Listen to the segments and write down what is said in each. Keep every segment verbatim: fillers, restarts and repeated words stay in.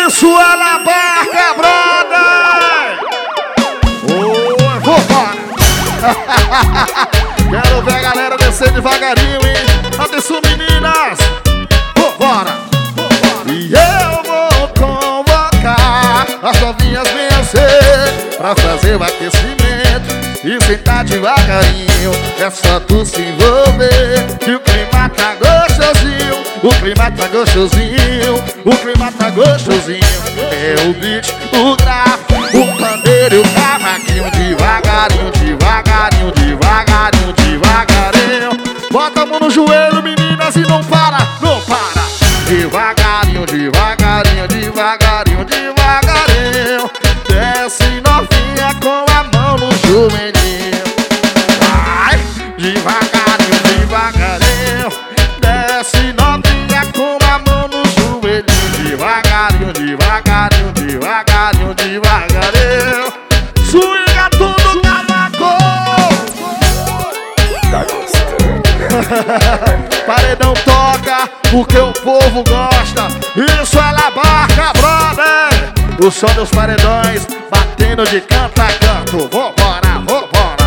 Isso é na barca, brother! Oi, vambora! Quero ver a galera descer devagarinho, hein? Atenção, meninas! Vambora! E eu vou convocar as novinhas vencer pra fazer o aquecimento e sentar devagarinho. É só tu se envolver que o clima tá gostosinho. O clima tá gostosinho, o clima tá gostosinho. É o beat, o grave, o pandeiro e o cavaquinho. Devagarinho, devagarinho, devagarinho, devagarinho. Bota a mão no joelho, meninas, e não para, não para. Devagarinho, devagarinho, devagarinho, devagarinho. Desce novinha com a mão no joelhinho. Vai, devagarinho, devagarinho. Desce novinha com a mão no joelhinho. Devagarinho, devagarinho, devagarinho, devagarinho. Swinga tudo, cavaco. Tá gostando? Paredão toca porque o povo gosta. Isso é na barca, brother. O som dos paredões batendo de canto a canto. Vambora, vambora.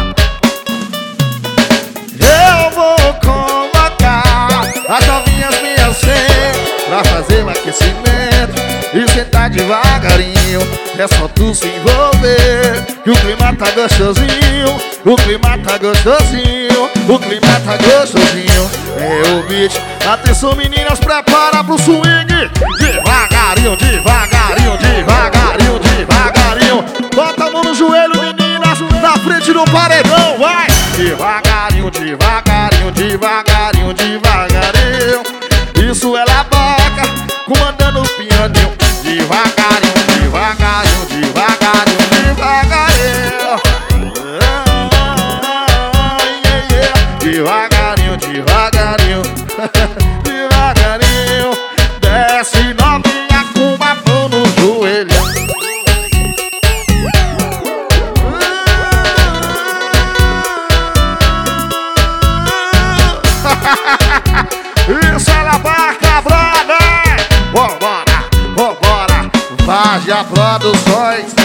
Eu vou convocar as novinhas minhas cem pra fazer um aquecimento e sentar devagarinho. É só tu se envolver que o clima tá gostosinho. O clima tá gostosinho, o clima tá gostosinho. É o beat. Atenção, meninas, prepara pro swing. Devagarinho, devagarinho, devagarinho, devagarinho. Bota a mão no joelho, meninas, na frente do paredão, vai. Devagarinho, devagarinho, devagarinho, devagarinho. Isso é labaca, comandando o pianinho. Devagarinho, devagarinho, devagarinho, devagarinho. Devagarinho, devagarinho, devagarinho. Desce novinha com uma mão no joelho. Isso é na barca, brother. Vambora, vambora. Várzea Produções.